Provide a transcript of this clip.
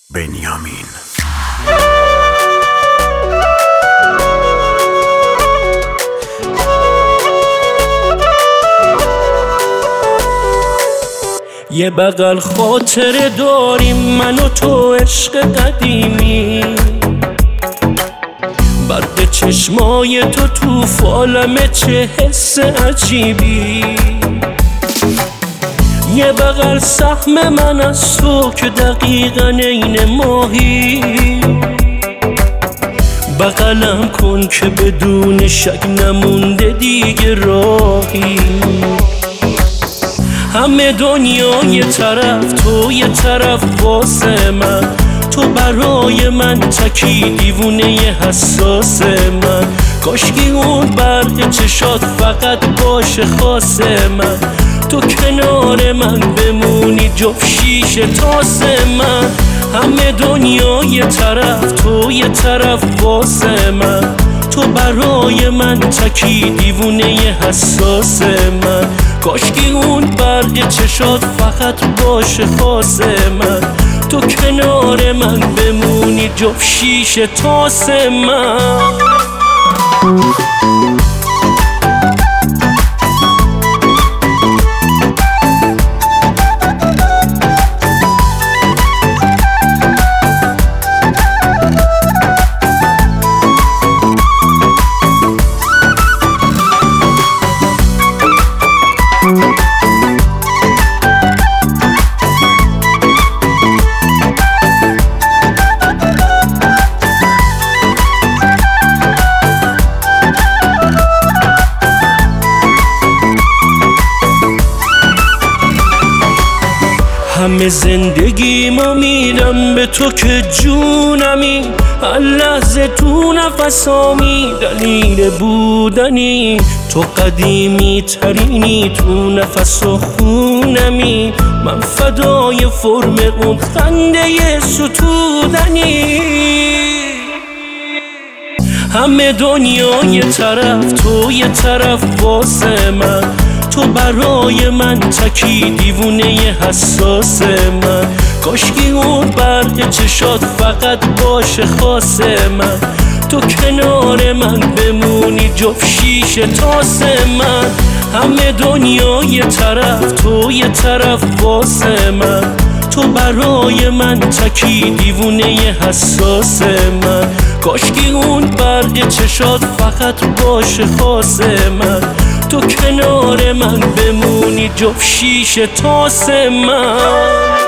بنیامین. یه بغل خاطره داریم من و تو عشق قدیمی، برق چشمای تو فالمه چه حس عجیبی. یه بغل سهم من از تو که دقیقاً عین ماهی، بغلم کن که بدون شک نمونده دیگه راهی. همه دنیا یه طرف، تو یه طرف واسه من، تو برای من تکی دیوونه حساس من. کاشکی اون برق چشات فقط باشه خاص من، تو کنار من بمونی جفت شیشه تاس من. همه دنیا یه طرف، تو یه طرف واسه من، تو برای من تکی دیوونه حساس من. کاشکی اون برق چشات فقط باشه خاص من، تو کنار من بمونی جفت شیشه تاس من. همه زندگی ما میدم به تو که جونمی، هر لحظه تو نفسامی دلیل بودنی. تو قدیمی ترینی تو نفس و خونمی، من فدای فرم اون خنده ستودنی. همه دنیا یه طرف، تو یه طرف واسه من، تو برای من تکی دیوونه حساس من. کاشکی اون برق چشات فقط باشه خاص من، تو کنار من بمونی جفت شیشه تاس من. همه دنیا یه طرف، تو یه طرف واسه من، تو برای من تکی دیوونه حساس من. کاشکی اون برق چشات فقط باشه خاص من، تو کنار من بمونی جفت شیشه تاس من.